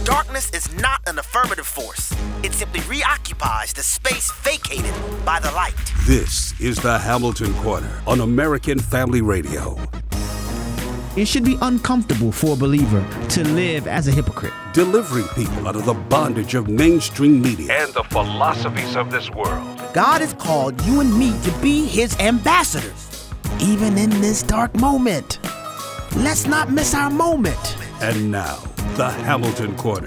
Darkness is not an affirmative force. It simply reoccupies the space vacated by the light. This is the Hamilton Corner on American Family Radio. It should be uncomfortable for a believer to live as a hypocrite. Delivering people out of the bondage of mainstream media and the philosophies of this world. God has called you and me to be his ambassadors, even in this dark moment. Let's not miss our moment. And now, the Hamilton Corner.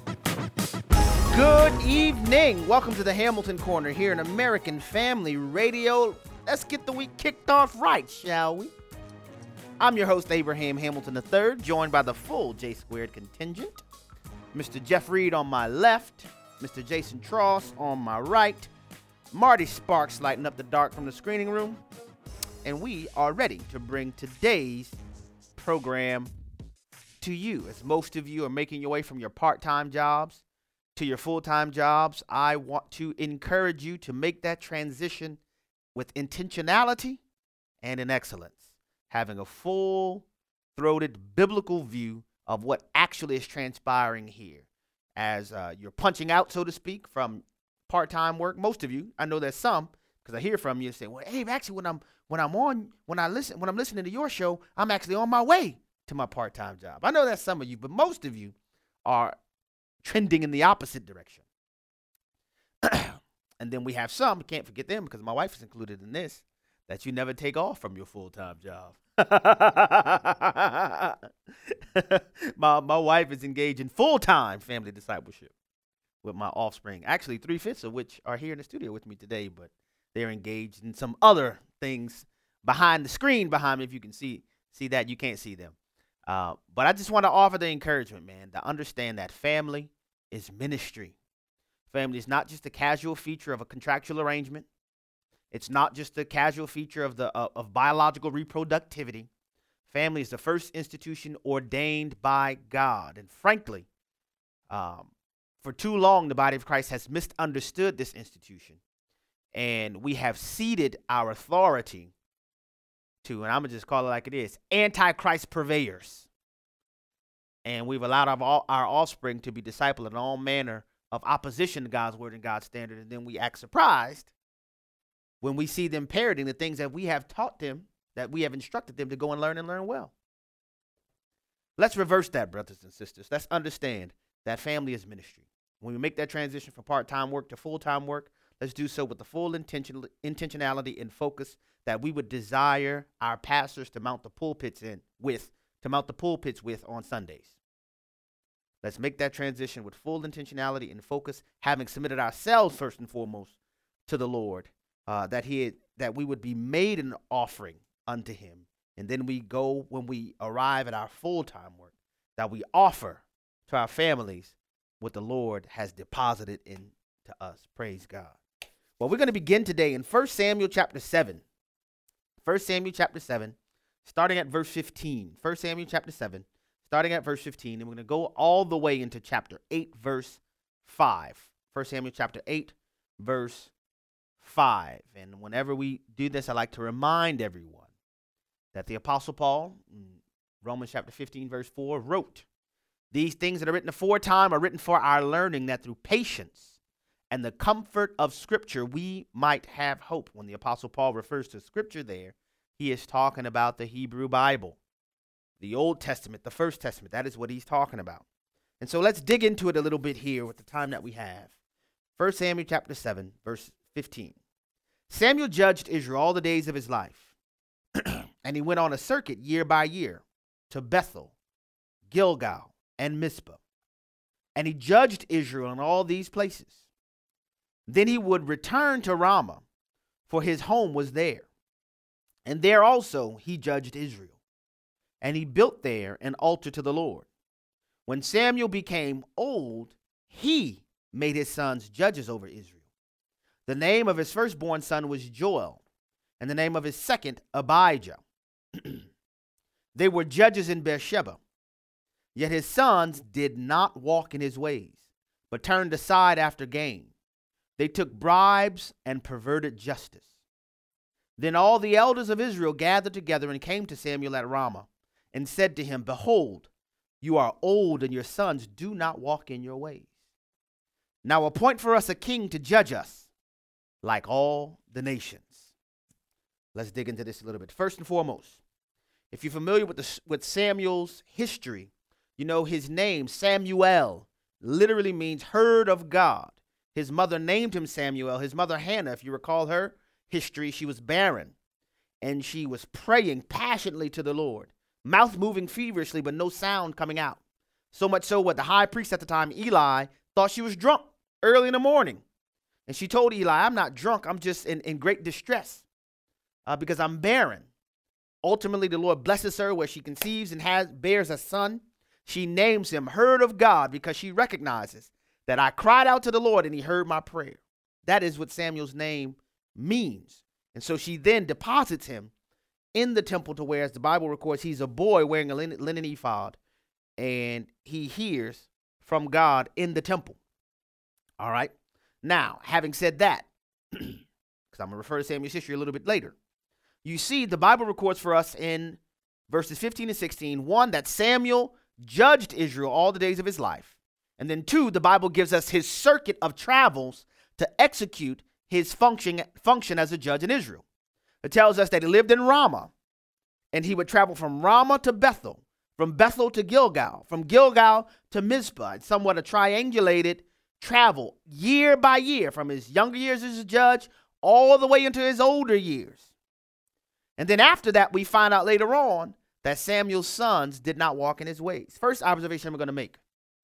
Good evening. Welcome to the Hamilton Corner here in American Family Radio. Let's get the week kicked off right, shall we? I'm your host, Abraham Hamilton III, joined by the full J Squared contingent. Mr. Jeff Reed on my left, Mr. Jason Tross on my right, Marty Sparks lighting up the dark from the screening room, and we are ready to bring today's program to you. As most of you are making your way from your part-time jobs to your full-time jobs, I want to encourage you to make that transition with intentionality and in excellence, having a full-throated biblical view of what actually is transpiring here. As you're punching out, so to speak, from part-time work, most of you, I know there's some, because I hear from you say, well, hey, actually, when I'm listening to your show, I'm actually on my way to my part-time job. I know that's some of you, but most of you are trending in the opposite direction. And then we have some, can't forget them because my wife is included in this, that you never take off from your full-time job. My wife is engaged in full-time family discipleship with my offspring. Actually, 3/5 of which are here in the studio with me today, but they're engaged in some other things behind the screen behind me. If you can see that, you can't see them. But I just want to offer the encouragement, man, to understand that family is ministry. Family is not just a casual feature of a contractual arrangement. It's not just a casual feature of biological reproductivity. Family is the first institution ordained by God. And frankly, for too long, the body of Christ has misunderstood this institution. And we have ceded our authority to, and I'm going to just call it like it is, antichrist purveyors. And we've allowed our offspring to be discipled in all manner of opposition to God's word and God's standard. And then we act surprised when we see them parroting the things that we have taught them, that we have instructed them to go and learn well. Let's reverse that, brothers and sisters. Let's understand that family is ministry. When we make that transition from part-time work to full-time work, let's do so with the full intentionality and focus that we would desire our pastors to mount the pulpits with on Sundays. Let's make that transition with full intentionality and focus, having submitted ourselves first and foremost to the Lord, that we would be made an offering unto him. And then when we arrive at our full-time work, that we offer to our families what the Lord has deposited into us. Praise God. Well, we're going to begin today in 1 Samuel chapter 7. 1 Samuel chapter 7, starting at verse 15. 1 Samuel chapter 7, starting at verse 15. And we're going to go all the way into chapter 8, verse 5. 1 Samuel chapter 8, verse 5. And whenever we do this, I like to remind everyone that the Apostle Paul, in Romans chapter 15, verse 4, wrote, "These things that are written aforetime are written for our learning, that through patience and the comfort of Scripture we might have hope." When the Apostle Paul refers to Scripture there, he is talking about the Hebrew Bible, the Old Testament, the First Testament. That is what he's talking about. And so let's dig into it a little bit here with the time that we have. 1 Samuel chapter 7, verse 15. Samuel judged Israel all the days of his life, and he went on a circuit year by year to Bethel, Gilgal, and Mizpah. And he judged Israel in all these places. Then he would return to Ramah, for his home was there. And there also he judged Israel. And he built there an altar to the Lord. When Samuel became old, he made his sons judges over Israel. The name of his firstborn son was Joel, and the name of his second, Abijah. They were judges in Beersheba. Yet his sons did not walk in his ways, but turned aside after gain. They took bribes and perverted justice. Then all the elders of Israel gathered together and came to Samuel at Ramah and said to him, "Behold, You are old, and your sons do not walk in your ways. Now appoint for us a king to judge us, like all the nations. Let's dig into this a little bit. First and foremost, if you're familiar with Samuel's history, you know his name, Samuel, literally means heard of God. His mother named him Samuel. His mother, Hannah, if you recall her history, she was barren, and she was praying passionately to the Lord, mouth moving feverishly, but no sound coming out. So much so what the high priest at the time, Eli, thought she was drunk early in the morning. And she told Eli, I'm not drunk. I'm just in great distress because I'm barren. Ultimately, the Lord blesses her where she conceives and bears a son. She names him heard of God because she recognizes that I cried out to the Lord and he heard my prayer. That is what Samuel's name means. And so she then deposits him in the temple to where, as the Bible records, he's a boy wearing a linen ephod, and he hears from God in the temple. All right. Now, having said that, because I'm going to refer to Samuel's history a little bit later, you see the Bible records for us in verses 15 and 16, one, that Samuel judged Israel all the days of his life. And then two, the Bible gives us his circuit of travels to execute his function as a judge in Israel. It tells us that he lived in Ramah, and he would travel from Ramah to Bethel, from Bethel to Gilgal, from Gilgal to Mizpah. It's somewhat a triangulated travel year by year, from his younger years as a judge all the way into his older years. And then after that, we find out later on that Samuel's sons did not walk in his ways. First observation I'm going to make.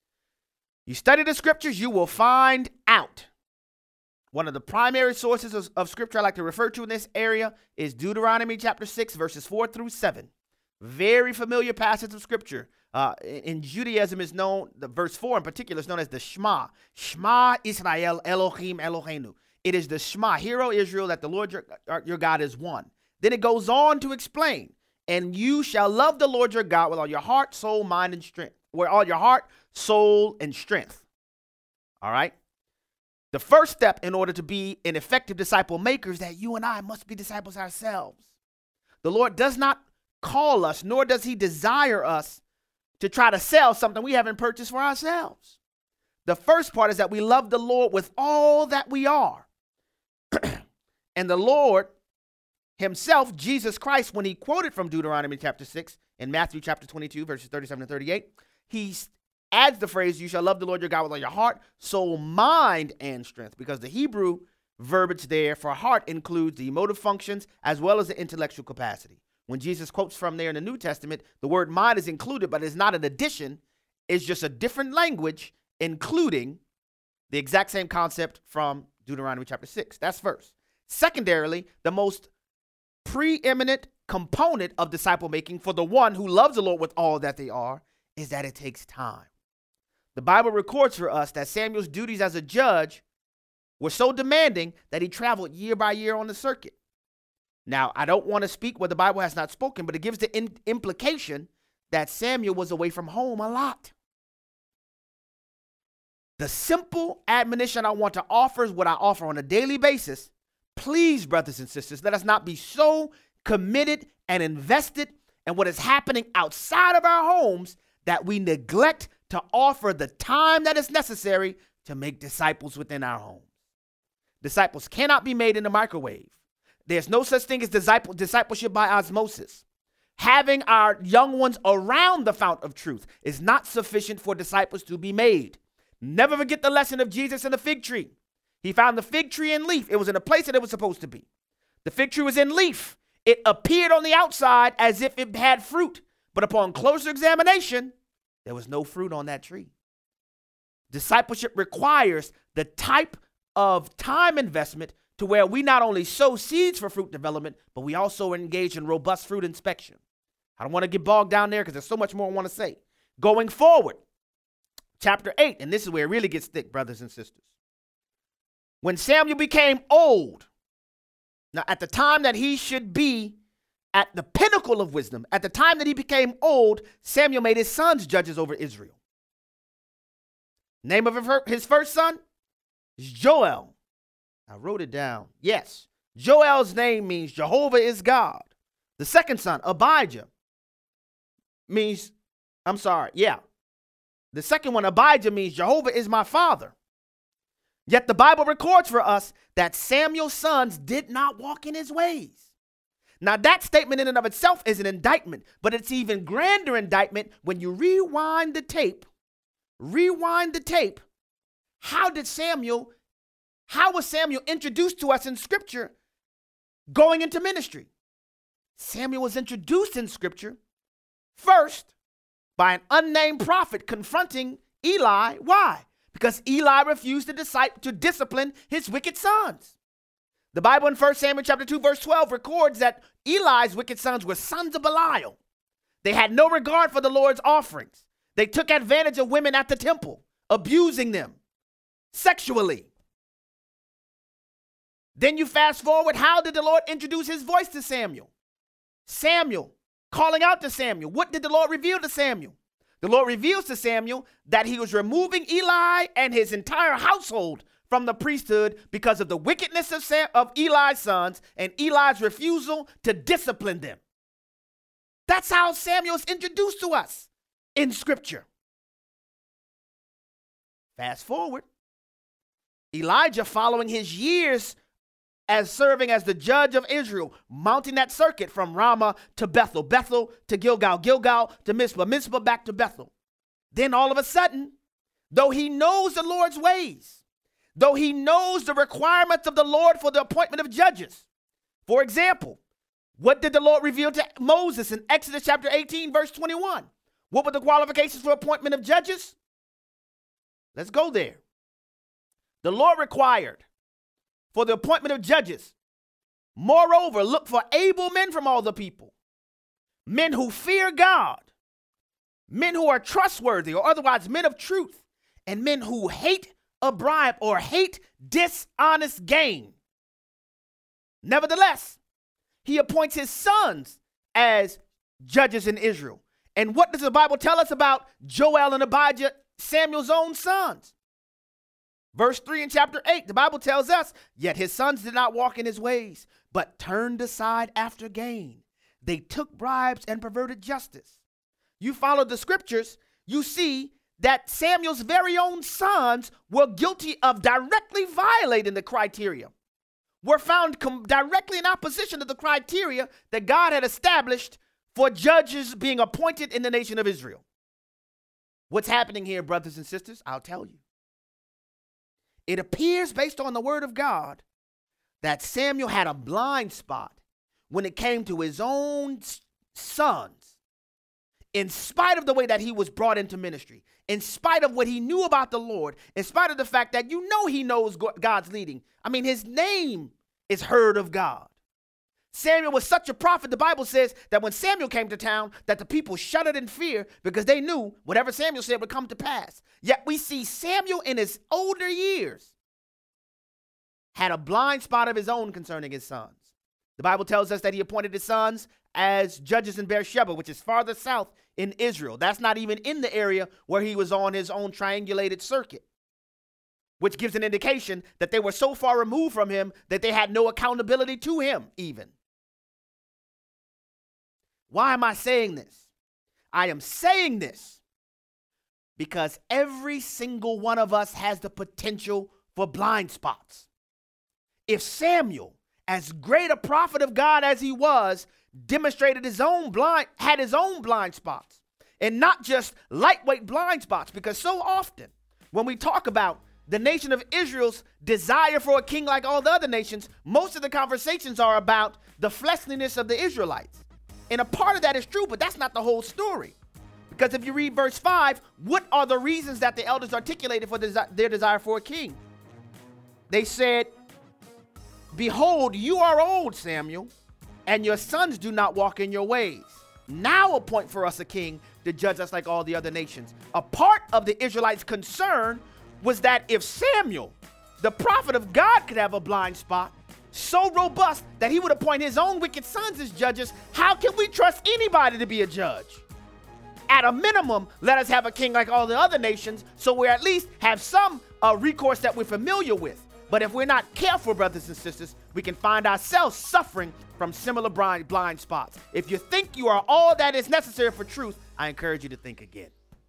You study the scriptures, you will find out. One of the primary sources of scripture I like to refer to in this area is Deuteronomy chapter 6, verses 4 through 7. Very familiar passage of scripture. In Judaism is known, the verse 4 in particular is known as the Shema. Shema Israel Elohim Eloheinu. It is the Shema, hear, O Israel, that the Lord your God is one. Then it goes on to explain, and you shall love the Lord your God with all your heart, soul, mind, and strength. With all your heart, soul, and strength. All right? The first step in order to be an effective disciple maker is that you and I must be disciples ourselves. The Lord does not call us, nor does he desire us to try to sell something we haven't purchased for ourselves. The first part is that we love the Lord with all that we are. And the Lord himself, Jesus Christ, when he quoted from Deuteronomy chapter 6 and Matthew chapter 22, verses 37 and 38, he adds the phrase, you shall love the Lord your God with all your heart, soul, mind, and strength, because the Hebrew verbiage there for heart includes the emotive functions as well as the intellectual capacity. When Jesus quotes from there in the New Testament, the word mind is included, but it's not an addition. It's just a different language, including the exact same concept from Deuteronomy chapter 6. That's first. Secondarily, the most preeminent component of disciple making for the one who loves the Lord with all that they are is that it takes time. The Bible records for us that Samuel's duties as a judge were so demanding that he traveled year by year on the circuit. Now, I don't want to speak what the Bible has not spoken, but it gives the implication that Samuel was away from home a lot. The simple admonition I want to offer is what I offer on a daily basis. Please, brothers and sisters, let us not be so committed and invested in what is happening outside of our homes that we neglect to offer the time that is necessary to make disciples within our homes. Disciples cannot be made in a microwave. There's no such thing as discipleship by osmosis. Having our young ones around the fount of truth is not sufficient for disciples to be made. Never forget the lesson of Jesus and the fig tree. He found the fig tree in leaf. It was in a place that it was supposed to be. The fig tree was in leaf. It appeared on the outside as if it had fruit, but upon closer examination, there was no fruit on that tree. Discipleship requires the type of time investment to where we not only sow seeds for fruit development, but we also engage in robust fruit inspection. I don't want to get bogged down there because there's so much more I want to say. Going forward, chapter 8, and this is where it really gets thick, brothers and sisters. When Samuel became old, now at the time that he should be at the pinnacle of wisdom, at the time that he became old, Samuel made his sons judges over Israel. Name of his first son is Joel. I wrote it down. Yes, Joel's name means Jehovah is God. The second son, Abijah, means I'm sorry. Yeah. The second one, Abijah, means Jehovah is my father. Yet the Bible records for us that Samuel's sons did not walk in his ways. Now that statement in and of itself is an indictment, but it's even grander indictment when you rewind the tape. How was Samuel introduced to us in Scripture going into ministry? Samuel was introduced in Scripture first by an unnamed prophet confronting Eli. Why? Because Eli refused to discipline his wicked sons. The Bible in 1 Samuel chapter 2, verse 12 records that Eli's wicked sons were sons of Belial. They had no regard for the Lord's offerings. They took advantage of women at the temple, abusing them sexually. Then you fast forward, how did the Lord introduce his voice to Samuel? Samuel calling out to Samuel. What did the Lord reveal to Samuel? The Lord reveals to Samuel that he was removing Eli and his entire household from the priesthood because of the wickedness of Eli's sons and Eli's refusal to discipline them. That's how Samuel is introduced to us in Scripture. Fast forward. Elijah, following his years as serving as the judge of Israel, mounting that circuit from Ramah to Bethel, Bethel to Gilgal, Gilgal to Mizpah, Mizpah back to Bethel. Then all of a sudden, though he knows the Lord's ways, though he knows the requirements of the Lord for the appointment of judges. For example, what did the Lord reveal to Moses in Exodus chapter 18, verse 21? What were the qualifications for appointment of judges? Let's go there. The Lord required for the appointment of judges, moreover, look for able men from all the people, men who fear God, men who are trustworthy or otherwise men of truth, and men who hate a bribe or hate dishonest gain. Nevertheless, he appoints his sons as judges in Israel. And what does the Bible tell us about Joel and Abijah, Samuel's own sons? Verse 3 in chapter 8, the Bible tells us, yet his sons did not walk in his ways, but turned aside after gain. They took bribes and perverted justice. You follow the scriptures, you see that Samuel's very own sons were guilty of directly violating the criteria, were found directly in opposition to the criteria that God had established for judges being appointed in the nation of Israel. What's happening here, brothers and sisters? I'll tell you. It appears, based on the word of God, that Samuel had a blind spot when it came to his own sons, in spite of the way that he was brought into ministry, in spite of what he knew about the Lord, in spite of the fact that he knows God's leading. I mean, his name is heard of God. Samuel was such a prophet, the Bible says that when Samuel came to town, that the people shuddered in fear because they knew whatever Samuel said would come to pass. Yet we see Samuel in his older years had a blind spot of his own concerning his sons. The Bible tells us that he appointed his sons as judges in Beersheba, which is farther south in Israel. That's not even in the area where he was on his own triangulated circuit, which gives an indication that they were so far removed from him that they had no accountability to him even. Why am I saying this? I am saying this because every single one of us has the potential for blind spots. If Samuel, as great a prophet of God as he was, had his own blind spots, and not just lightweight blind spots, because so often when we talk about the nation of Israel's desire for a king like all the other nations, most of the conversations are about the fleshliness of the Israelites. And a part of that is true, but that's not the whole story. Because if you read verse 5, what are the reasons that the elders articulated for their desire for a king? They said, behold, you are old, Samuel, and your sons do not walk in your ways. Now appoint for us a king to judge us like all the other nations. A part of the Israelites' concern was that if Samuel, the prophet of God, could have a blind spot so robust that he would appoint his own wicked sons as judges, how can we trust anybody to be a judge? At a minimum, let us have a king like all the other nations, so we at least have some recourse that we're familiar with. But if we're not careful, brothers and sisters, we can find ourselves suffering from similar blind spots. If you think you are all that is necessary for truth, I encourage you to think again.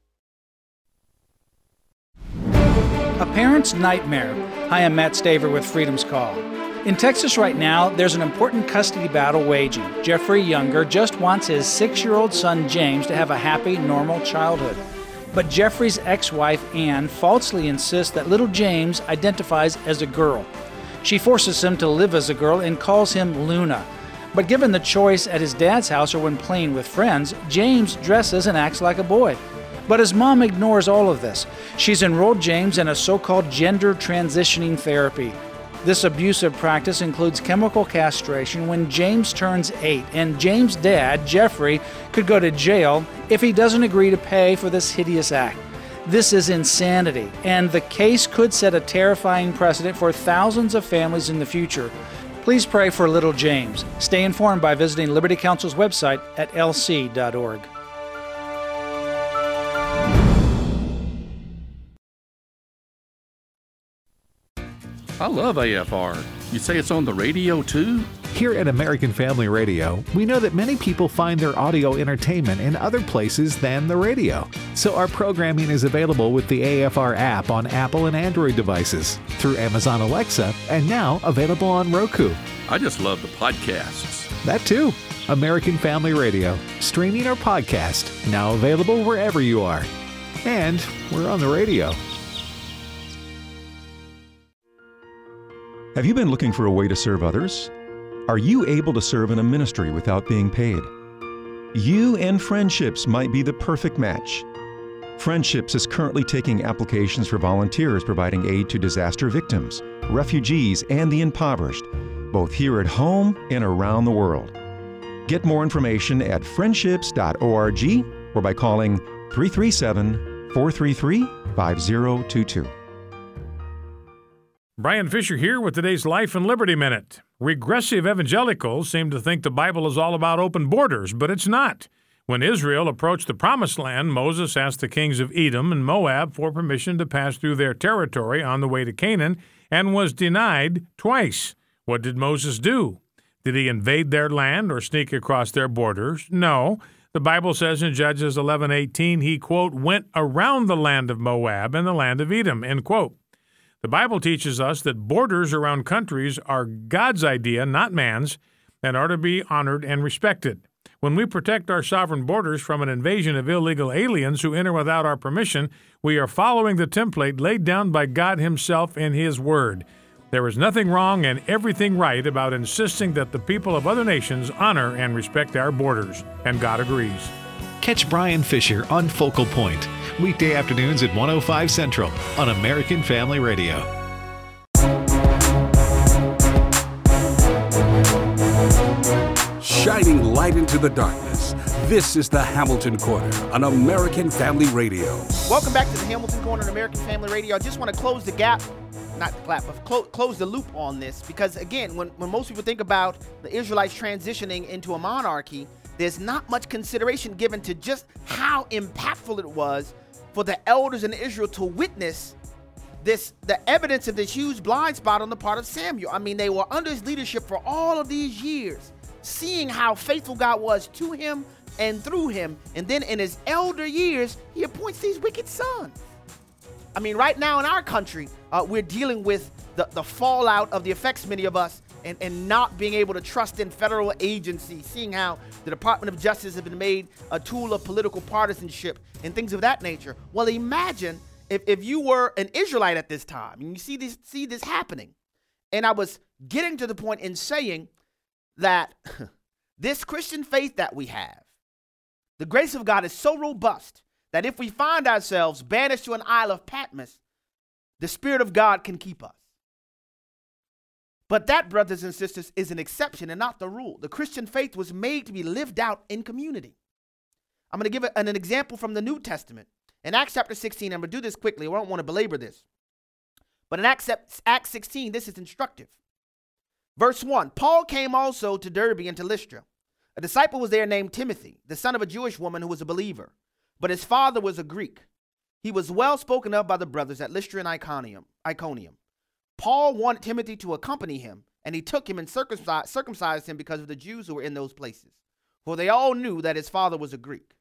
A Parent's Nightmare. Hi, I'm Matt Staver with Freedom's Call. In Texas right now, there's an important custody battle waging. Jeffrey Younger just wants his 6-year-old son, James, to have a happy, normal childhood. But Jeffrey's ex-wife, Ann, falsely insists that little James identifies as a girl. She forces him to live as a girl and calls him Luna. But given the choice at his dad's house or when playing with friends, James dresses and acts like a boy. But his mom ignores all of this. She's enrolled James in a so-called gender transitioning therapy. This abusive practice includes chemical castration when James turns 8, and James' dad, Jeffrey, could go to jail if he doesn't agree to pay for this hideous act. This is insanity, and the case could set a terrifying precedent for thousands of families in the future. Please pray for little James. Stay informed by visiting Liberty Counsel's website at lc.org. I love AFR. You say it's on the radio too? Here at American Family Radio, we know that many people find their audio entertainment in other places than the radio. So our programming is available with the AFR app on Apple and Android devices, through Amazon Alexa, and now available on Roku. I just love the podcasts. That too. American Family Radio, streaming our podcast, now available wherever you are. And we're on the radio. Have you been looking for a way to serve others? Are you able to serve in a ministry without being paid? You and Friendships might be the perfect match. Friendships is currently taking applications for volunteers providing aid to disaster victims, refugees, and the impoverished, both here at home and around the world. Get more information at friendships.org or by calling 337-433-5022. Brian Fisher here with today's Life and Liberty Minute. Regressive evangelicals seem to think the Bible is all about open borders, but it's not. When Israel approached the Promised Land, Moses asked the kings of Edom and Moab for permission to pass through their territory on the way to Canaan and was denied twice. What did Moses do? Did he invade their land or sneak across their borders? No. The Bible says in Judges 11:18, he, quote, went around the land of Moab and the land of Edom, end quote. The Bible teaches us that borders around countries are God's idea, not man's, and are to be honored and respected. When we protect our sovereign borders from an invasion of illegal aliens who enter without our permission, we are following the template laid down by God Himself in His Word. There is nothing wrong and everything right about insisting that the people of other nations honor and respect our borders, and God agrees. Catch Brian Fisher on Focal Point, weekday afternoons at 1:05 Central on American Family Radio. Shining light into the darkness. This is the Hamilton Corner on American Family Radio. Welcome back to the Hamilton Corner on American Family Radio. I just want to close the gap, not the gap, but close the loop on this, because again, when most people think about the Israelites transitioning into a monarchy, there's not much consideration given to just how impactful it was for the elders in Israel to witness the evidence of this huge blind spot on the part of Samuel. I mean, they were under his leadership for all of these years, seeing how faithful God was to him and through him. And then in his elder years, he appoints these wicked sons. I mean, right now in our country, we're dealing with the fallout of the effects, many of us, and not being able to trust in federal agencies, seeing how the Department of Justice has been made a tool of political partisanship and things of that nature. Well, imagine if you were an Israelite at this time and you see this happening. And I was getting to the point in saying that this Christian faith that we have, the grace of God is so robust that if we find ourselves banished to an Isle of Patmos, the Spirit of God can keep us. But that, brothers and sisters, is an exception and not the rule. The Christian faith was made to be lived out in community. I'm going to give an example from the New Testament. In Acts chapter 16, I'm going to do this quickly. I don't want to belabor this. But in Acts 16, this is instructive. Verse 1, Paul came also to Derbe and to Lystra. A disciple was there named Timothy, the son of a Jewish woman who was a believer, but his father was a Greek. He was well spoken of by the brothers at Lystra and Iconium. Paul wanted Timothy to accompany him, and he took him and circumcised him because of the Jews who were in those places, for they all knew that his father was a Greek.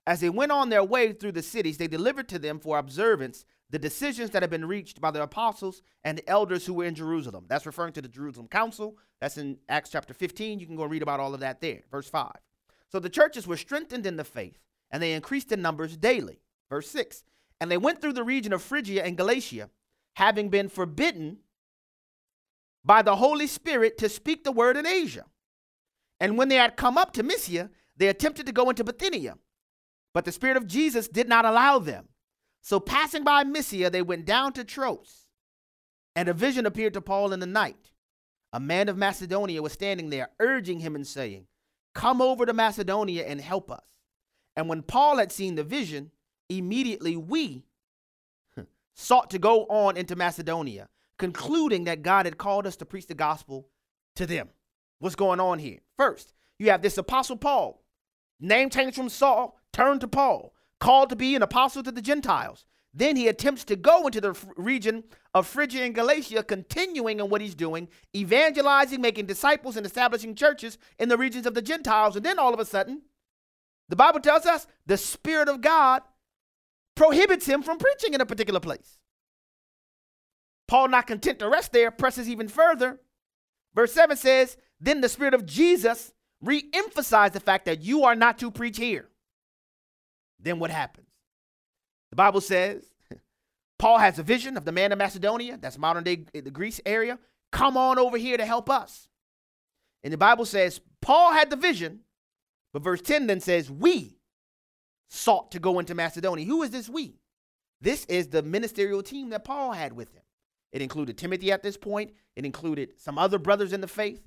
As they went on their way through the cities, they delivered to them for observance the decisions that had been reached by the apostles and the elders who were in Jerusalem. That's referring to the Jerusalem Council. That's in Acts chapter 15. You can go read about all of that there. Verse 5. So the churches were strengthened in the faith, and they increased in numbers daily. Verse 6. And they went through the region of Phrygia and Galatia, having been forbidden by the Holy Spirit to speak the word in Asia. And when they had come up to Mysia, they attempted to go into Bithynia, but the Spirit of Jesus did not allow them. So passing by Mysia, they went down to Troas, and a vision appeared to Paul in the night. A man of Macedonia was standing there, urging him and saying, "Come over to Macedonia and help us." And when Paul had seen the vision, immediately we sought to go on into Macedonia, concluding that God had called us to preach the gospel to them. What's going on here? First, you have this apostle Paul, name changed from Saul, turned to Paul, called to be an apostle to the Gentiles. Then he attempts to go into the region of Phrygia and Galatia, continuing in what he's doing, evangelizing, making disciples, and establishing churches in the regions of the Gentiles. And then all of a sudden, the Bible tells us the Spirit of God prohibits him from preaching in a particular place. Paul, not content to rest there, presses even further. Verse 7 says, then the Spirit of Jesus re-emphasized the fact that you are not to preach here. Then what happens? The Bible says Paul has a vision of the man of Macedonia, that's modern day the Greece area. Come on over here to help us. And the Bible says Paul had the vision, but verse 10 then says we sought to go into Macedonia. Who is this we? This is the ministerial team that Paul had with him. It included Timothy at this point. It included some other brothers in the faith.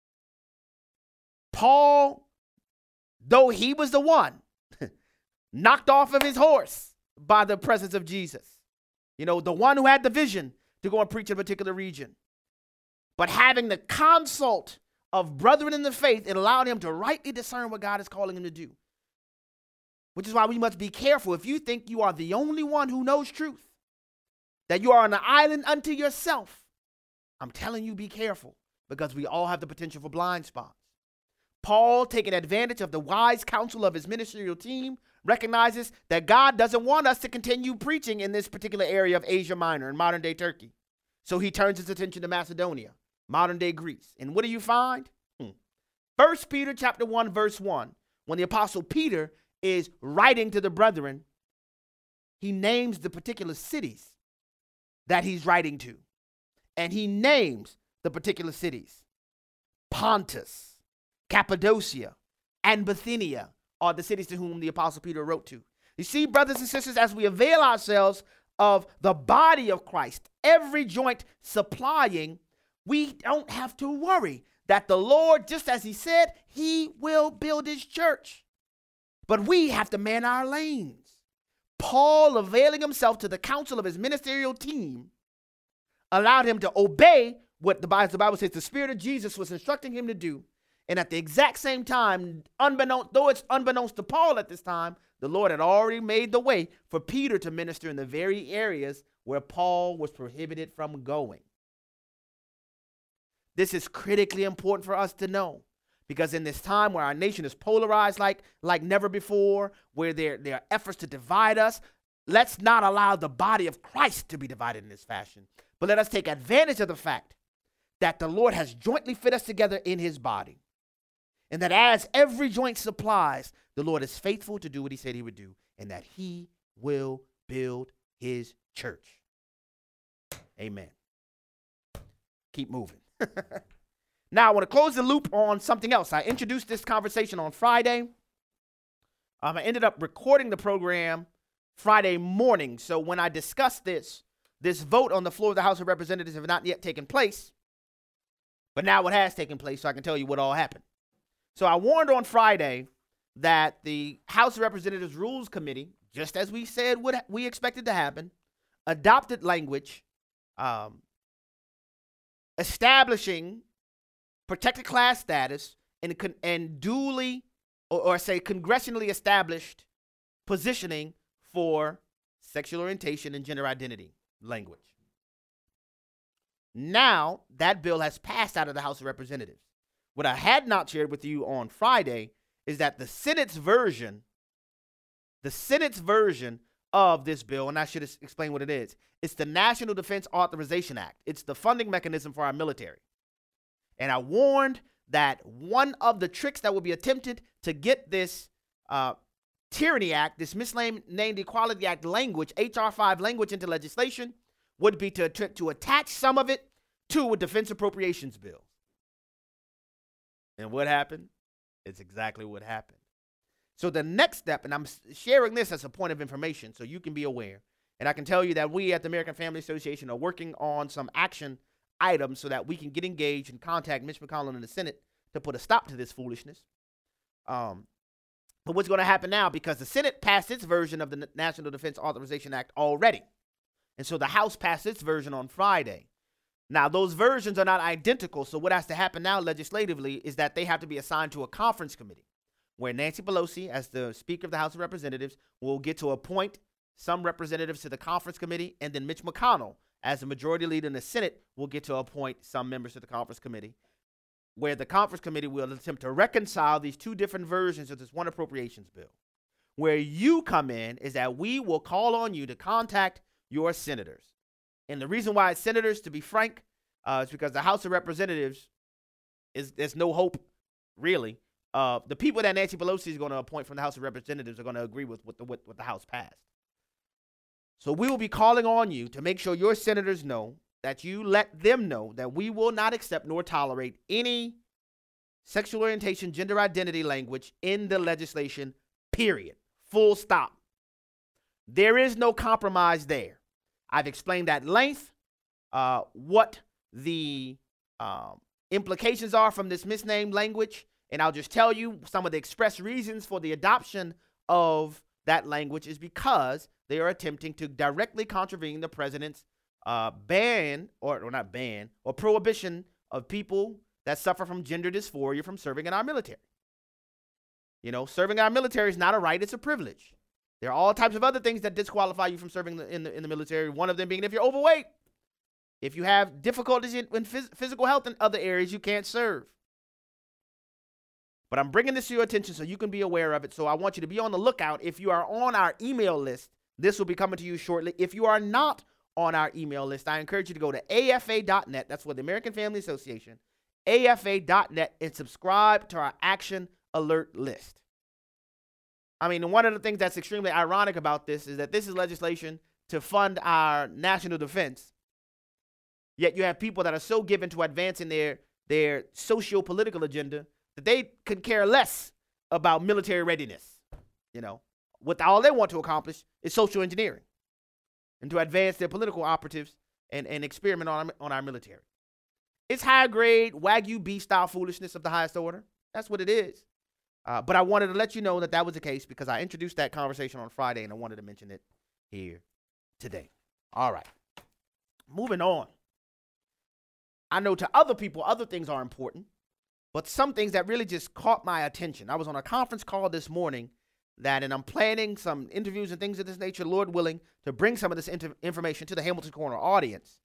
Paul, though he was the one knocked off of his horse by the presence of Jesus, you know, the one who had the vision to go and preach in a particular region, but having the consult of brethren in the faith, it allowed him to rightly discern what God is calling him to do. Which is why we must be careful. If you think you are the only one who knows truth, that you are on an island unto yourself, I'm telling you, be careful, because we all have the potential for blind spots. Paul, taking advantage of the wise counsel of his ministerial team, recognizes that God doesn't want us to continue preaching in this particular area of Asia Minor in modern day Turkey. So he turns his attention to Macedonia, modern day Greece. And what do you find? 1 Peter chapter 1, verse 1, when the apostle Peter is writing to the brethren, he names the particular cities that he's writing to. And he names the particular cities. Pontus, Cappadocia, and Bithynia are the cities to whom the apostle Peter wrote to. You see, brothers and sisters, as we avail ourselves of the body of Christ, every joint supplying, we don't have to worry that the Lord, just as he said, he will build his church. But we have to man our lanes. Paul, availing himself to the counsel of his ministerial team, allowed him to obey what the Bible says the Spirit of Jesus was instructing him to do. And at the exact same time, though it's unbeknownst to Paul at this time, the Lord had already made the way for Peter to minister in the very areas where Paul was prohibited from going. This is critically important for us to know, because in this time where our nation is polarized like never before, where there are efforts to divide us, let's not allow the body of Christ to be divided in this fashion, but let us take advantage of the fact that the Lord has jointly fit us together in his body. And that as every joint supplies, the Lord is faithful to do what he said he would do, and that he will build his church. Amen. Keep moving. Now, I want to close the loop on something else. I introduced this conversation on Friday. I ended up recording the program Friday morning. So when I discussed this vote on the floor of the House of Representatives has not yet taken place. But now it has taken place, so I can tell you what all happened. So I warned on Friday that the House of Representatives Rules Committee, just as we said we expected to happen, adopted language establishing protected class status and duly or say congressionally established positioning for sexual orientation and gender identity language. Now that bill has passed out of the House of Representatives. What I had not shared with you on Friday is that the Senate's version The Senate's version of this bill, and I should explain what it is. It's the National Defense Authorization Act. It's the funding mechanism for our military. And I warned that one of the tricks that will be attempted to get this Tyranny Act, this misnamed Equality Act language, H.R. 5 language into legislation, would be to attach some of it to a defense appropriations bill. And what happened? It's exactly what happened. So the next step, and I'm sharing this as a point of information so you can be aware, and I can tell you that we at the American Family Association are working on some action items so that we can get engaged and contact Mitch McConnell in the Senate to put a stop to this foolishness. But what's going to happen now, because the Senate passed its version of the National Defense Authorization Act already, and so the House passed its version on Friday. Now, those versions are not identical, so what has to happen now legislatively is that they have to be assigned to a conference committee where Nancy Pelosi, as the Speaker of the House of Representatives, will get to appoint some representatives to the conference committee, and then Mitch McConnell, as the majority leader in the Senate, will get to appoint some members to the conference committee, where the conference committee will attempt to reconcile these two different versions of this one appropriations bill. Where you come in is that we will call on you to contact your senators. And the reason why it's senators, to be frank, is because the House of Representatives, there's no hope, really. The people that Nancy Pelosi is going to appoint from the House of Representatives are going to agree with what the House passed. So we will be calling on you to make sure your senators know that you let them know that we will not accept nor tolerate any sexual orientation, gender identity language in the legislation, period. Full stop. There is no compromise there. I've explained at length what the implications are from this misnamed language, and I'll just tell you some of the express reasons for the adoption of that language is because they are attempting to directly contravene the president's ban, or not ban, or prohibition of people that suffer from gender dysphoria from serving in our military. You know, serving in our military is not a right, it's a privilege. There are all types of other things that disqualify you from serving in the military, one of them being if you're overweight. If you have difficulties in physical health in other areas, you can't serve. But I'm bringing this to your attention so you can be aware of it. So I want you to be on the lookout. If you are on our email list, this will be coming to you shortly. If you are not on our email list, I encourage you to go to afa.net. That's for the American Family Association, afa.net, and subscribe to our action alert list. I mean, one of the things that's extremely ironic about this is that this is legislation to fund our national defense. Yet you have people that are so given to advancing their socio-political agenda that they could care less about military readiness. You know, what all they want to accomplish is social engineering and to advance their political operatives and experiment on our military. It's high grade Wagyu beef style foolishness of the highest order. That's what it is. But I wanted to let you know that that was the case because I introduced that conversation on Friday and I wanted to mention it here today. All right. Moving on. I know to other people, other things are important, but some things that really just caught my attention. I was on a conference call this morning and I'm planning some interviews and things of this nature, Lord willing, to bring some of this information to the Hamilton Corner audience.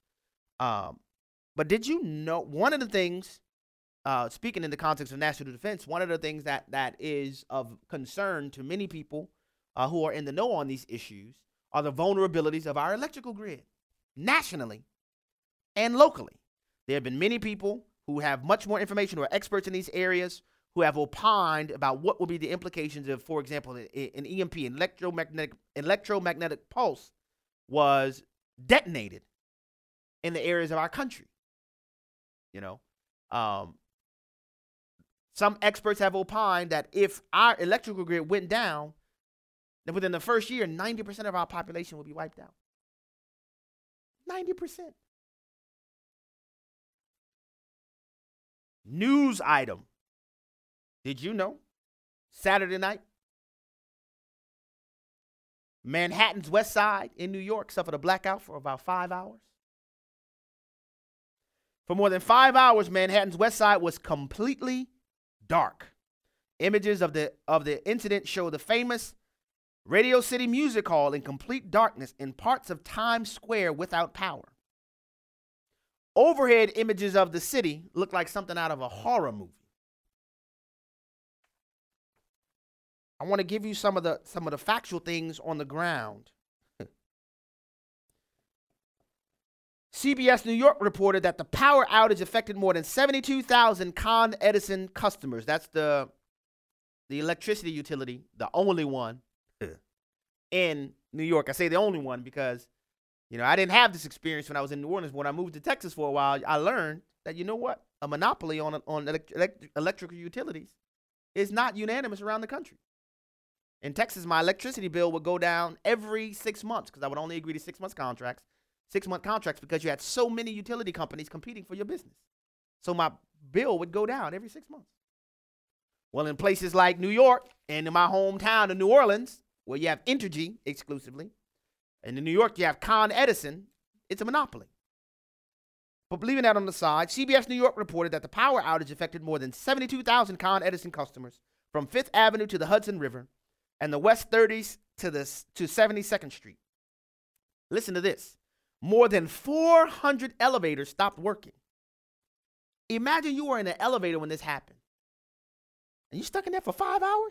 But did you know one of the things, speaking in the context of national defense, one of the things that is of concern to many people who are in the know on these issues are the vulnerabilities of our electrical grid, nationally and locally. There have been many people who have much more information, who are experts in these areas, who have opined about what will be the implications of, for example, an EMP, an electromagnetic pulse, was detonated in the areas of our country. You know, some experts have opined that if our electrical grid went down, then within the first year, 90% of our population will be wiped out. 90%. News item. Did you know? Saturday night, Manhattan's West Side in New York suffered a blackout for about 5 hours. For more than 5 hours, Manhattan's West Side was completely dark. Images of the incident show the famous Radio City Music Hall in complete darkness in parts of Times Square without power. Overhead images of the city look like something out of a horror movie. I want to give you some of the factual things on the ground. CBS New York reported that the power outage affected more than 72,000 Con Edison customers. That's the electricity utility, the only one in New York. I say the only one because, I didn't have this experience when I was in New Orleans. When I moved to Texas for a while, I learned that, you know what? A monopoly on electrical utilities is not unanimous around the country. In Texas, my electricity bill would go down every 6 months because I would only agree to 6 month contracts because you had so many utility companies competing for your business. So my bill would go down every 6 months. Well, in places like New York and in my hometown of New Orleans, where you have Entergy exclusively, and in New York you have Con Edison, it's a monopoly. But leaving that on the side, CBS New York reported that the power outage affected more than 72,000 Con Edison customers from 5th Avenue to the Hudson River and the West 30s to 72nd Street. Listen to this. More than 400 elevators stopped working. Imagine you were in an elevator when this happened. And you stuck in there for 5 hours?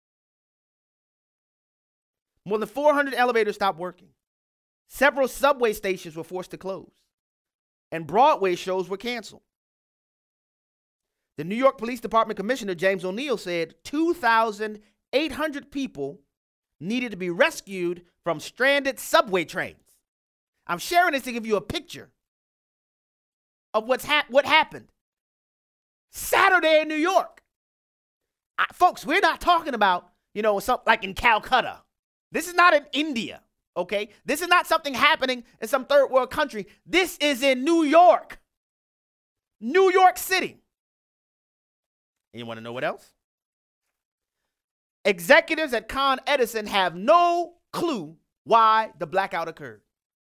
More than 400 elevators stopped working. Several subway stations were forced to close. And Broadway shows were canceled. The New York Police Department Commissioner James O'Neill said 2,800 people needed to be rescued from stranded subway trains. I'm sharing this to give you a picture of what happened Saturday in New York. Folks, we're not talking about, something like in Calcutta. This is not in India, okay? This is not something happening in some third world country. This is in New York. New York City. And you want to know what else? Executives at Con Edison have no clue why the blackout occurred.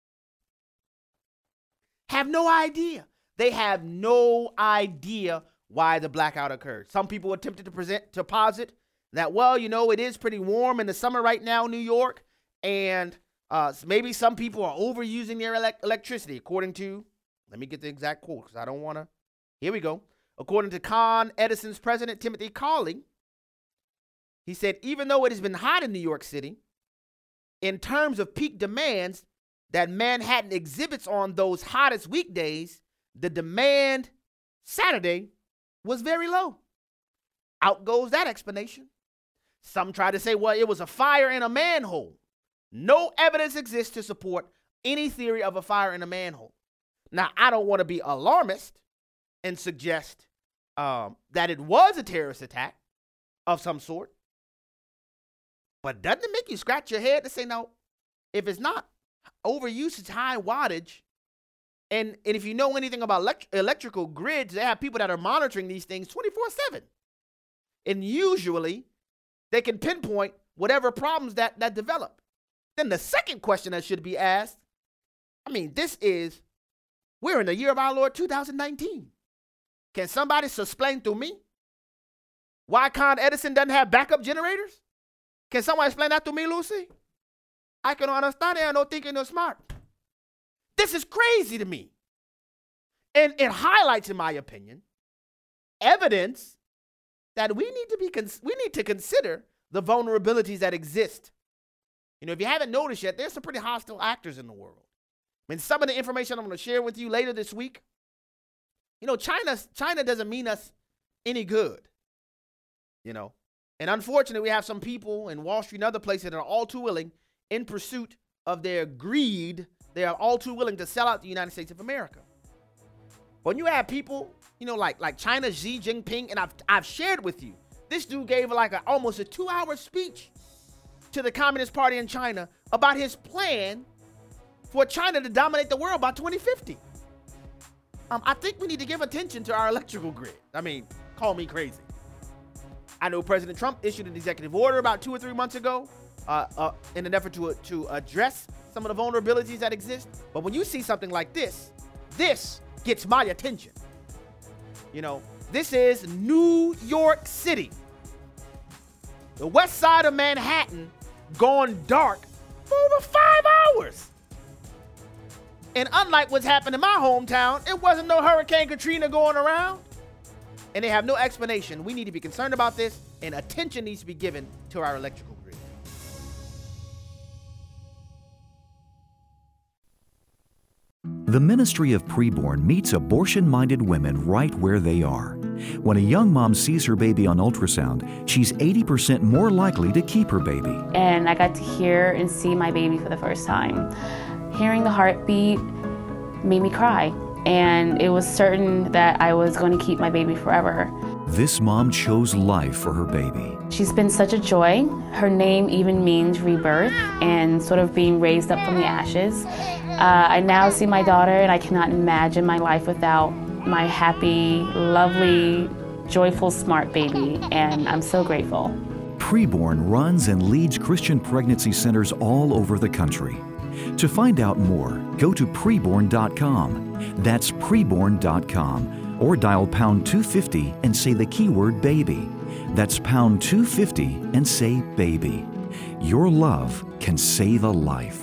Have no idea. They have no idea why the blackout occurred. Some people attempted to posit that, it is pretty warm in the summer right now in New York, and maybe some people are overusing their electricity, according to, let me get the exact quote because I don't want to. Here we go. According to Con Edison's president, Timothy Cawley, he said, even though it has been hot in New York City, in terms of peak demands that Manhattan exhibits on those hottest weekdays, the demand Saturday was very low. Out goes that explanation. Some try to say, it was a fire in a manhole. No evidence exists to support any theory of a fire in a manhole. Now, I don't want to be alarmist and suggest that it was a terrorist attack of some sort. But doesn't it make you scratch your head to say, no, if it's not overusage, high wattage, and if you know anything about electrical grids, they have people that are monitoring these things 24/7. And usually, they can pinpoint whatever problems that develop. Then the second question that should be asked, we're in the year of our Lord 2019. Can somebody explain to me why Con Edison doesn't have backup generators? Can someone explain that to me, Lucy? I can understand it. I don't think you're smart. This is crazy to me. And it highlights, in my opinion, evidence that we need to consider the vulnerabilities that exist. If you haven't noticed yet, there's some pretty hostile actors in the world. Some of the information I'm going to share with you later this week, China doesn't mean us any good, And unfortunately, we have some people in Wall Street and other places that are all too willing, in pursuit of their greed, they are all too willing to sell out the United States of America. When you have people, like China's Xi Jinping, and I've shared with you, this dude gave almost a 2-hour speech to the Communist Party in China about his plan for China to dominate the world by 2050. I think we need to give attention to our electrical grid. Call me crazy. I know President Trump issued an executive order about 2 or 3 months ago in an effort to address some of the vulnerabilities that exist. But when you see something like this gets my attention. This is New York City. The west side of Manhattan gone dark for over 5 hours. And unlike what's happened in my hometown, it wasn't no Hurricane Katrina going around. And they have no explanation. We need to be concerned about this and attention needs to be given to our electrical grid. The Ministry of Preborn meets abortion-minded women right where they are. When a young mom sees her baby on ultrasound, she's 80% more likely to keep her baby. And I got to hear and see my baby for the first time. Hearing the heartbeat made me cry, and it was certain that I was going to keep my baby forever. This mom chose life for her baby. She's been such a joy. Her name even means rebirth and sort of being raised up from the ashes. I now see my daughter, and I cannot imagine my life without my happy, lovely, joyful, smart baby, and I'm so grateful. Preborn runs and leads Christian pregnancy centers all over the country. To find out more, go to preborn.com. That's preborn.com, or dial pound 250 and say the keyword baby. That's pound 250 and say baby. Your love can save a life.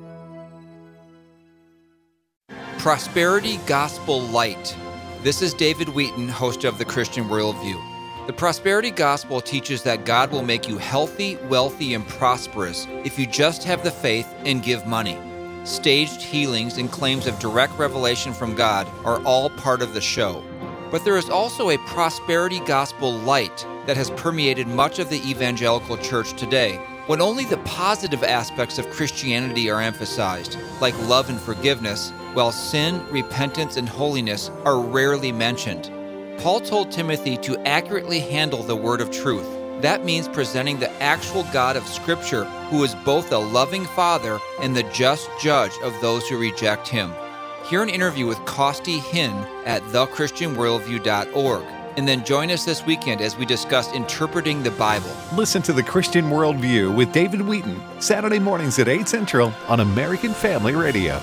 Prosperity Gospel Light. This is David Wheaton, host of the Christian Worldview. The Prosperity Gospel teaches that God will make you healthy, wealthy, and prosperous if you just have the faith and give money. Staged healings and claims of direct revelation from God are all part of the show. But there is also a Prosperity Gospel Light that has permeated much of the evangelical church today, when only the positive aspects of Christianity are emphasized, like love and forgiveness, while sin, repentance, and holiness are rarely mentioned. Paul told Timothy to accurately handle the word of truth. That means presenting the actual God of Scripture, who is both a loving Father and the just judge of those who reject Him. Hear an interview with Costi Hinn at thechristianworldview.org. And then join us this weekend as we discuss interpreting the Bible. Listen to The Christian Worldview with David Wheaton, Saturday mornings at 8 Central on American Family Radio.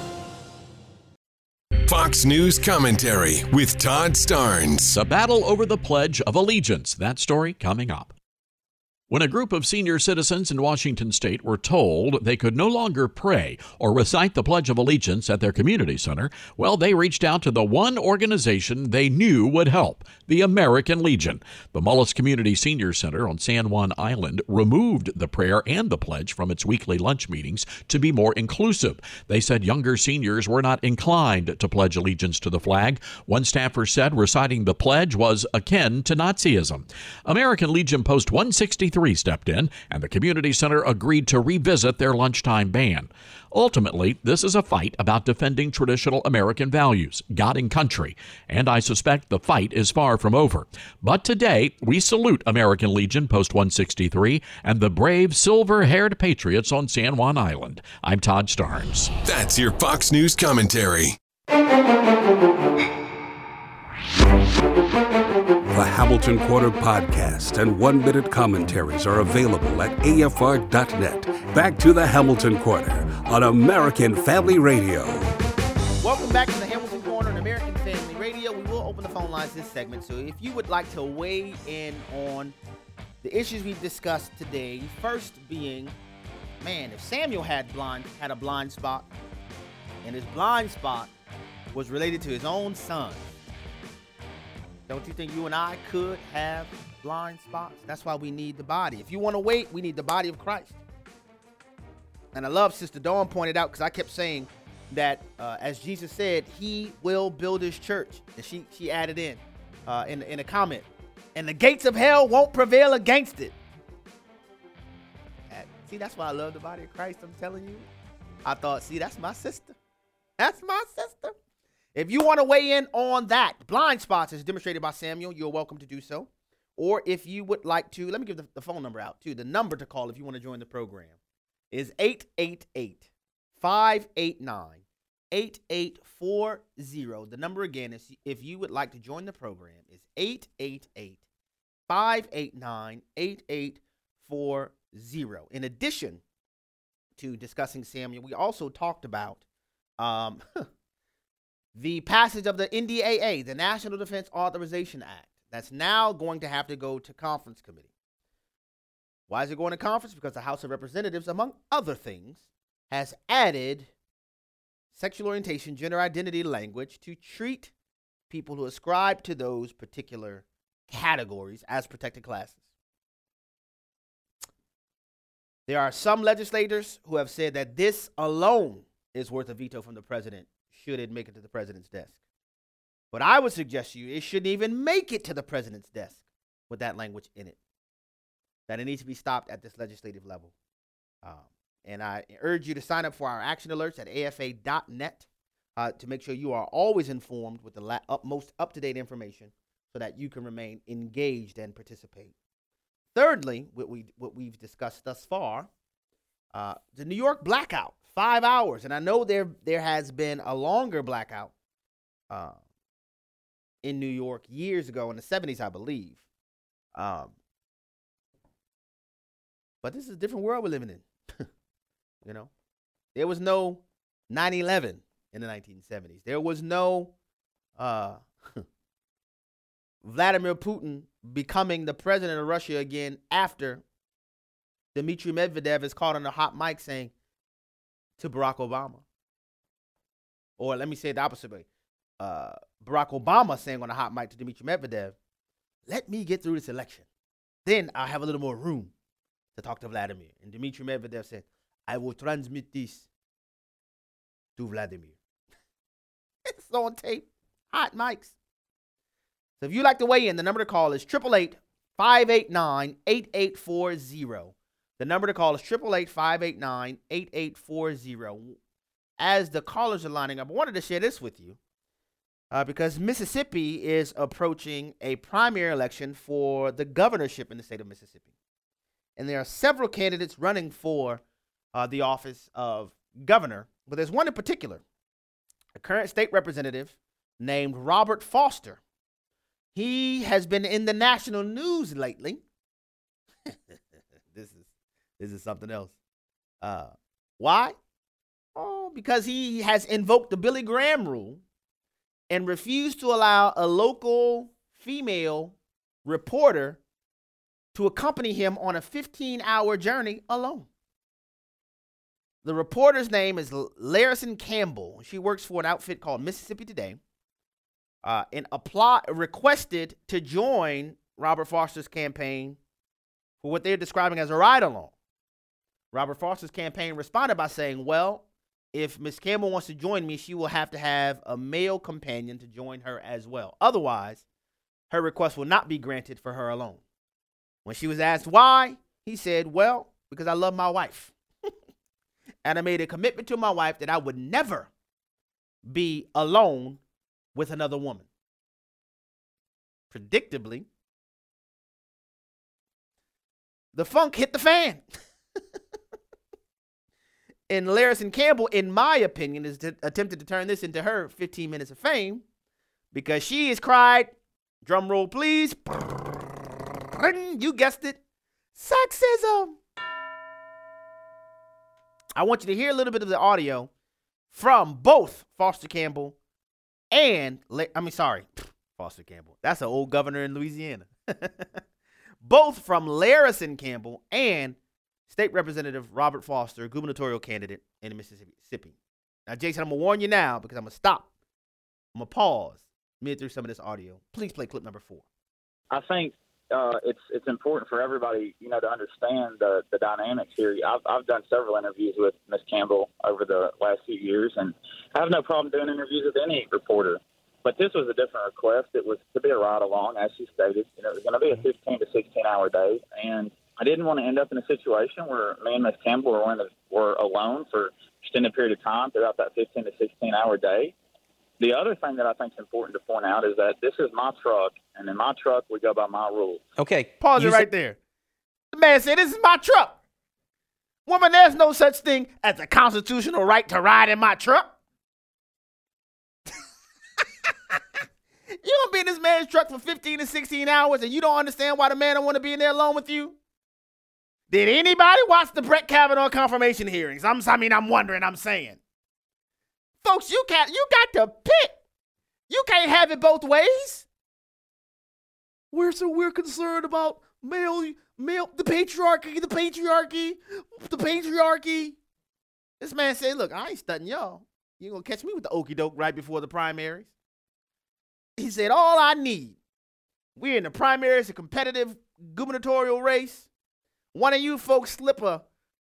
Fox News Commentary with Todd Starnes. The battle over the Pledge of Allegiance. That story coming up. When a group of senior citizens in Washington state were told they could no longer pray or recite the Pledge of Allegiance at their community center, well, they reached out to the one organization they knew would help, the American Legion. The Mullis Community Senior Center on San Juan Island removed the prayer and the pledge from its weekly lunch meetings to be more inclusive. They said younger seniors were not inclined to pledge allegiance to the flag. One staffer said reciting the pledge was akin to Nazism. American Legion Post 163 stepped in, and the community center agreed to revisit their lunchtime ban. Ultimately, this is a fight about defending traditional American values, God and country, and I suspect the fight is far from over. But today, we salute American Legion Post 163 and the brave silver-haired patriots on San Juan Island. I'm Todd Starnes. That's your Fox News Commentary. The Hamilton Quarter Podcast and one-minute commentaries are available at afr.net. Back to the Hamilton Quarter on American Family Radio. Welcome back to the Hamilton Corner on American Family Radio. We will open the phone lines this segment, so if you would like to weigh in on the issues we've discussed today, first being, man, if Samuel had a blind spot, and his blind spot was related to his own son, don't you think you and I could have blind spots? That's why we need the body. If you want to wait, we need the body of Christ. And I love Sister Dawn pointed out, because I kept saying that, as Jesus said, He will build His church. And she added in a comment, and the gates of hell won't prevail against it. See, that's why I love the body of Christ, I'm telling you. I thought, see, that's my sister. That's my sister. If you want to weigh in on that, blind spots as demonstrated by Samuel, you're welcome to do so. Or if you would like to, let me give the phone number out too. The number to call if you want to join the program is 888-589-8840. The number again is, if you would like to join the program, is 888-589-8840. In addition to discussing Samuel, we also talked about the passage of the NDAA, the National Defense Authorization Act, that's now going to have to go to conference committee. Why is it going to conference? Because the House of Representatives, among other things, has added sexual orientation, gender identity language to treat people who ascribe to those particular categories as protected classes. There are some legislators who have said that this alone is worth a veto from the president should it make it to the president's desk. But I would suggest to you it shouldn't even make it to the president's desk with that language in it. That it needs to be stopped at this legislative level. And I urge you to sign up for our action alerts at afa.net to make sure you are always informed with the most up-to-date information so that you can remain engaged and participate. Thirdly, what we've discussed thus far, the New York blackout, 5 hours. And I know there has been a longer blackout in New York years ago in the 70s, I believe. But this is a different world we're living in. You know, there was no 9/11 in the 1970s. There was no Vladimir Putin becoming the president of Russia again after Dmitry Medvedev is caught on a hot mic saying to Barack Obama. Or let me say it the opposite way. Barack Obama saying on a hot mic to Dmitry Medvedev, let me get through this election. Then I'll have a little more room to talk to Vladimir. And Dmitry Medvedev said, I will transmit this to Vladimir. It's on tape. Hot mics. So if you'd like to weigh in, the number to call is 888-589-8840. The number to call is 888-589-8840. As the callers are lining up, I wanted to share this with you because Mississippi is approaching a primary election for the governorship in the state of Mississippi. And there are several candidates running for the office of governor, but there's one in particular, a current state representative named Robert Foster. He has been in the national news lately. This is something else. Why? Oh, because he has invoked the Billy Graham rule and refused to allow a local female reporter to accompany him on a 15-hour journey alone. The reporter's name is Larison Campbell. She works for an outfit called Mississippi Today. And requested to join Robert Foster's campaign for what they're describing as a ride-along. Robert Foster's campaign responded by saying, well, if Ms. Campbell wants to join me, she will have to have a male companion to join her as well. Otherwise, her request will not be granted for her alone. When she was asked why, he said, well, because I love my wife. And I made a commitment to my wife that I would never be alone with another woman. Predictably, the funk hit the fan. And Larison Campbell, in my opinion, has attempted to turn this into her 15 minutes of fame because she has cried, drum roll please, you guessed it, sexism. I want you to hear a little bit of the audio from both Foster Campbell and, Foster Campbell. That's an old governor in Louisiana. Both from Larison Campbell and State Representative Robert Foster, gubernatorial candidate in Mississippi. Now, Jason, I'm going to warn you now because I'm going to stop. I'm going to pause mid through some of this audio. Please play clip number 4. I think it's important for everybody, to understand the dynamics here. I've done several interviews with Ms. Campbell over the last few years, and I have no problem doing interviews with any reporter. But this was a different request. It was to be a ride-along, as she stated. It was going to be a 15 to 16-hour day, and I didn't want to end up in a situation where me and Ms. Campbell were alone for an extended period of time throughout that 15 to 16-hour day. The other thing that I think is important to point out is that this is my truck, and in my truck, we go by my rules. Okay, pause it right there. The man said, this is my truck. Woman, there's no such thing as a constitutional right to ride in my truck. You don't be in this man's truck for 15 to 16 hours, and you don't understand why the man don't want to be in there alone with you? Did anybody watch the Brett Kavanaugh confirmation hearings? I'm saying. Folks, you got to pick. You can't have it both ways. We're concerned about the patriarchy. This man said, look, I ain't stunting y'all. You gonna catch me with the okie doke right before the primaries. He said, all I need, we're in the primaries, a competitive gubernatorial race. One of you folks slip a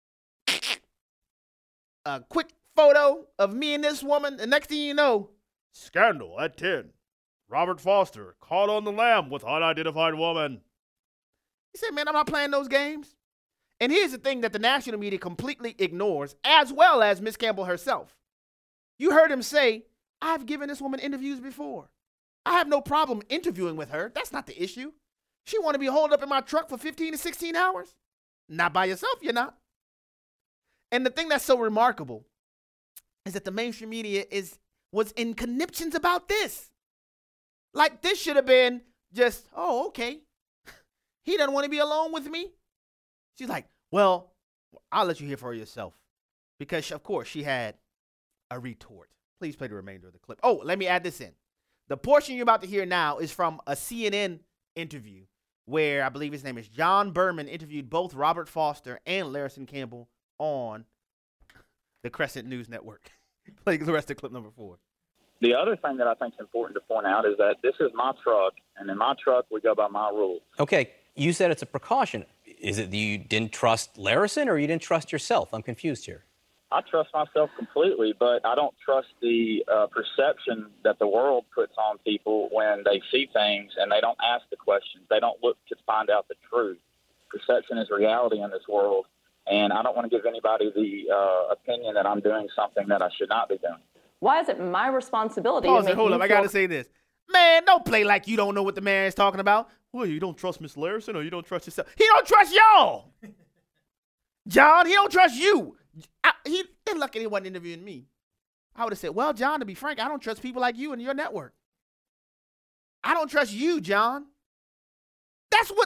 a quick photo of me and this woman. The next thing you know, scandal at 10. Robert Foster caught on the lam with unidentified woman. He said, man, I'm not playing those games. And here's the thing that the national media completely ignores, as well as Miss Campbell herself. You heard him say, I've given this woman interviews before. I have no problem interviewing with her. That's not the issue. She want to be holed up in my truck for 15 to 16 hours? Not by yourself, you're not. And the thing that's so remarkable is that the mainstream media was in conniptions about this. Like, this should have been just, oh, okay. He doesn't want to be alone with me. She's like, well, I'll let you hear for yourself. Because, of course, she had a retort. Please play the remainder of the clip. Oh, let me add this in. The portion you're about to hear now is from a CNN interview where I believe his name is John Berman interviewed both Robert Foster and Larison Campbell on the Crescent News Network. Play the rest of clip number 4. The other thing that I think is important to point out is that this is my truck, and in my truck, we go by my rules. Okay, you said it's a precaution. Is it that you didn't trust Larison or you didn't trust yourself? I'm confused here. I trust myself completely, but I don't trust the perception that the world puts on people when they see things and they don't ask the questions. They don't look to find out the truth. Perception is reality in this world, and I don't want to give anybody the opinion that I'm doing something that I should not be doing. Why is it my responsibility Pause to make it, hold you up. I feel... got to say this. Man, don't play like you don't know what the man is talking about. Well, you don't trust Miss Larison or you don't trust yourself. He don't trust y'all. John, he don't trust you. He didn't look at anyone interviewing me. I would have said, well, John, to be frank, I don't trust people like you and your network. I don't trust you, John. This is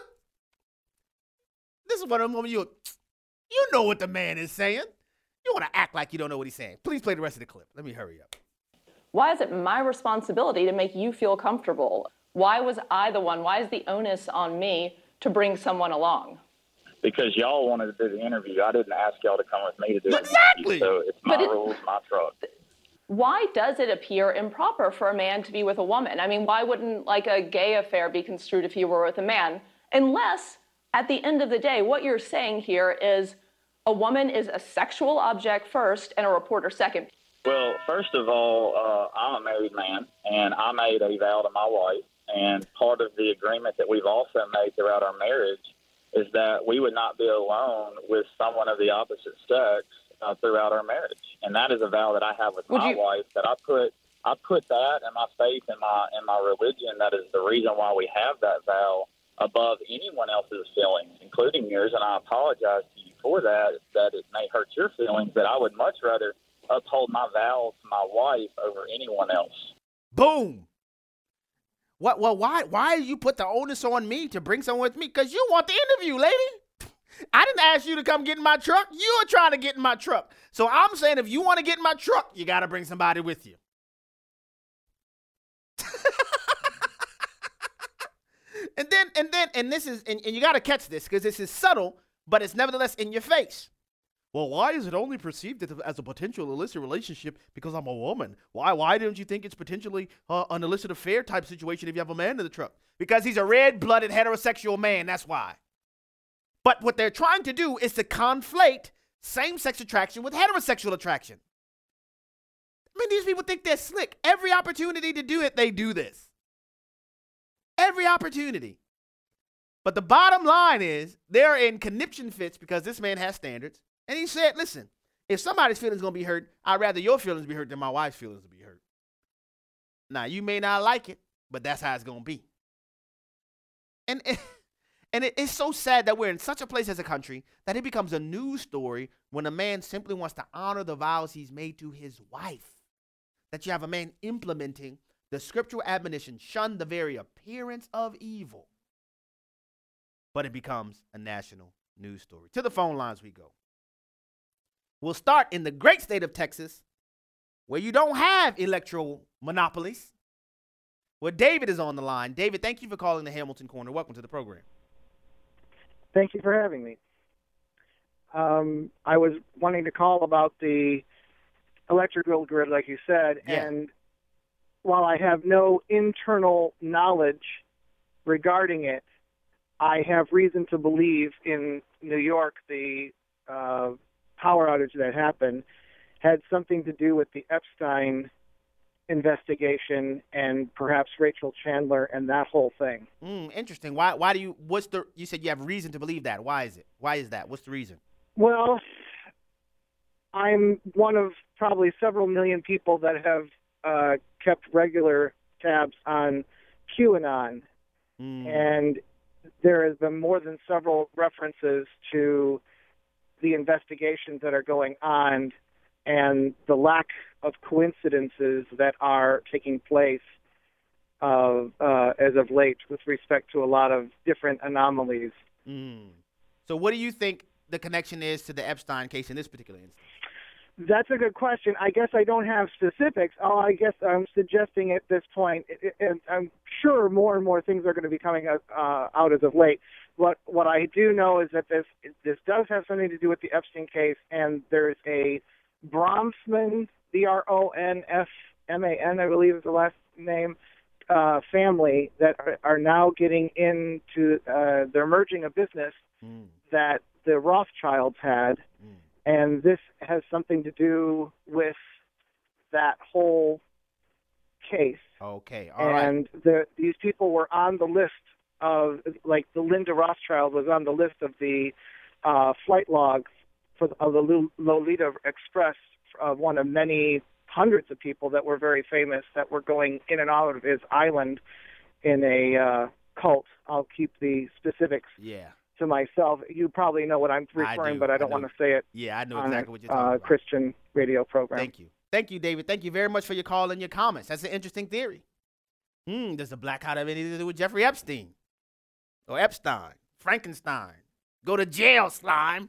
what I'm you know what the man is saying. You want to act like you don't know what he's saying. Please play the rest of the clip. Let me hurry up. Why is it my responsibility to make you feel comfortable? Why was I the one? Why is the onus on me to bring someone along? Because y'all wanted to do the interview. I didn't ask y'all to come with me to do Exactly. the interview. So it's my rules, my truck. Why does it appear improper for a man to be with a woman? I mean, why wouldn't like a gay affair be construed if he were with a man? Unless, at the end of the day, what you're saying here is a woman is a sexual object first and a reporter second. Well, first of all, I'm a married man, and I made a vow to my wife. And part of the agreement that we've also made throughout our marriage is that we would not be alone with someone of the opposite sex throughout our marriage. And that is a vow that I have with my wife, that I put that and my faith in my religion. That is the reason why we have that vow above anyone else's feelings, including yours. And I apologize to you for that it may hurt your feelings, but I would much rather uphold my vow to my wife over anyone else. Boom. What? Well, why you put the onus on me to bring someone with me? Because you want the interview, lady. I didn't ask you to come get in my truck. You are trying to get in my truck. So I'm saying if you want to get in my truck, you got to bring somebody with you. and this is, and you got to catch this because this is subtle, but it's nevertheless in your face. Well, why is it only perceived as a potential illicit relationship because I'm a woman? Why don't you think it's potentially an illicit affair type situation if you have a man in the truck? Because he's a red-blooded heterosexual man, that's why. But what they're trying to do is to conflate same-sex attraction with heterosexual attraction. I mean, these people think they're slick. Every opportunity to do it, they do this. Every opportunity. But the bottom line is they're in conniption fits because this man has standards. And he said, listen, if somebody's feelings going to be hurt, I'd rather your feelings be hurt than my wife's feelings to be hurt. Now, you may not like it, but that's how it's going to be. And it's so sad that we're in such a place as a country that it becomes a news story when a man simply wants to honor the vows he's made to his wife. That you have a man implementing the scriptural admonition, shun the very appearance of evil. But it becomes a national news story. To the phone lines we go. We'll start in the great state of Texas, where you don't have electoral monopolies, where David is on the line. David, thank you for calling the Hamilton Corner. Welcome to the program. Thank you for having me. I was wanting to call about the electrical grid, like you said, and while I have no internal knowledge regarding it, I have reason to believe in New York the power outage that happened had something to do with the Epstein investigation and perhaps Rachel Chandler and that whole thing. Interesting. Why do you? You said you have reason to believe that. Why is it? Why is that? What's the reason? Well, I'm one of probably several million people that have kept regular tabs on QAnon, and there has been more than several references to the investigations that are going on and the lack of coincidences that are taking place as of late with respect to a lot of different anomalies. So what do you think the connection is to the Epstein case in this particular instance? That's a good question. I guess I don't have specifics. I guess I'm suggesting at this point, and I'm sure more and more things are going to be coming out as of late. What I do know is that this does have something to do with the Epstein case, and there's a Bronfman, Bronfman, I believe is the last name, family that are now getting into, they're merging a business that the Rothschilds had, and this has something to do with that whole case. Okay, all right. And these people were on the list of, like, the Linda Rothschild was on the list of the flight logs of the Lolita Express, one of many hundreds of people that were very famous that were going in and out of his island in a cult. I'll keep the specifics to myself. You probably know what I'm referring, but I don't want to say it. Yeah, I know exactly what you're talking about. Christian radio program. Thank you. Thank you, David. Thank you very much for your call and your comments. That's an interesting theory. Does the blackout have anything to do with Jeffrey Epstein? Or Epstein? Frankenstein? Go to jail, slime.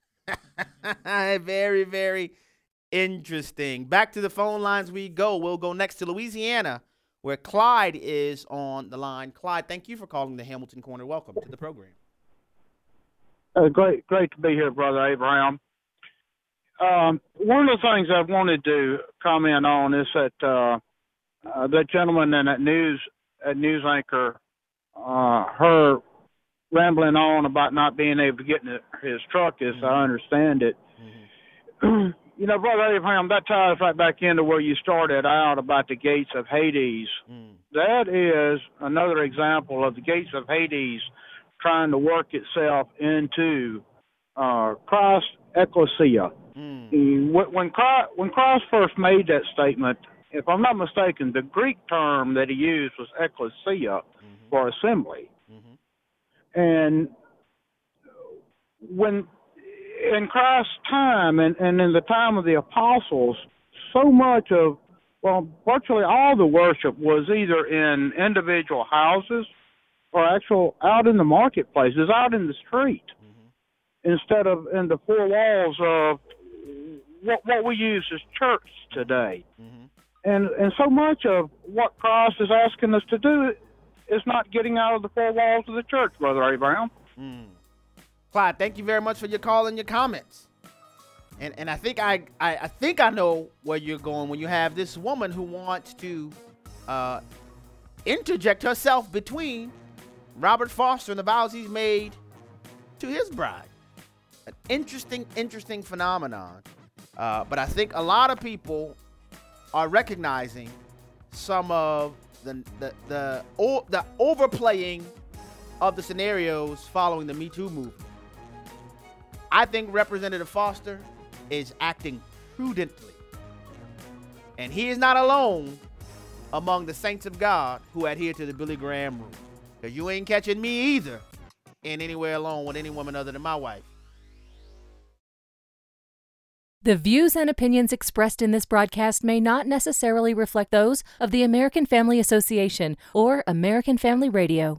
Very, very interesting. Back to the phone lines we go. We'll go next to Louisiana, where Clyde is on the line. Clyde, thank you for calling the Hamilton Corner. Welcome to the program. Great to be here, Brother Abraham. One of the things I wanted to comment on is that that gentleman and that news anchor, her rambling on about not being able to get in his truck, as I understand it. You know, Brother Abraham, that ties right back into where you started out about the gates of Hades. That is another example of the gates of Hades trying to work itself into Christ's ecclesia. When Christ first made that statement, if I'm not mistaken, the Greek term that he used was ecclesia, for assembly. And when in Christ's time and in the time of the apostles, so much of, virtually all the worship was either in individual houses or actual out in the marketplaces, out in the street, instead of in the four walls of what we use as church today. And so much of what Christ is asking us to do is not getting out of the four walls of the church, Brother Abraham. Clyde, thank you very much for your call and your comments. And I think I know where you're going when you have this woman who wants to interject herself between Robert Foster and the vows he's made to his bride. An interesting phenomenon. But I think a lot of people are recognizing some of the overplaying of the scenarios following the Me Too movement. I think Representative Foster is acting prudently. And he is not alone among the saints of God who adhere to the Billy Graham rule. Because you ain't catching me either in anywhere alone with any woman other than my wife. The views and opinions expressed in this broadcast may not necessarily reflect those of the American Family Association or American Family Radio.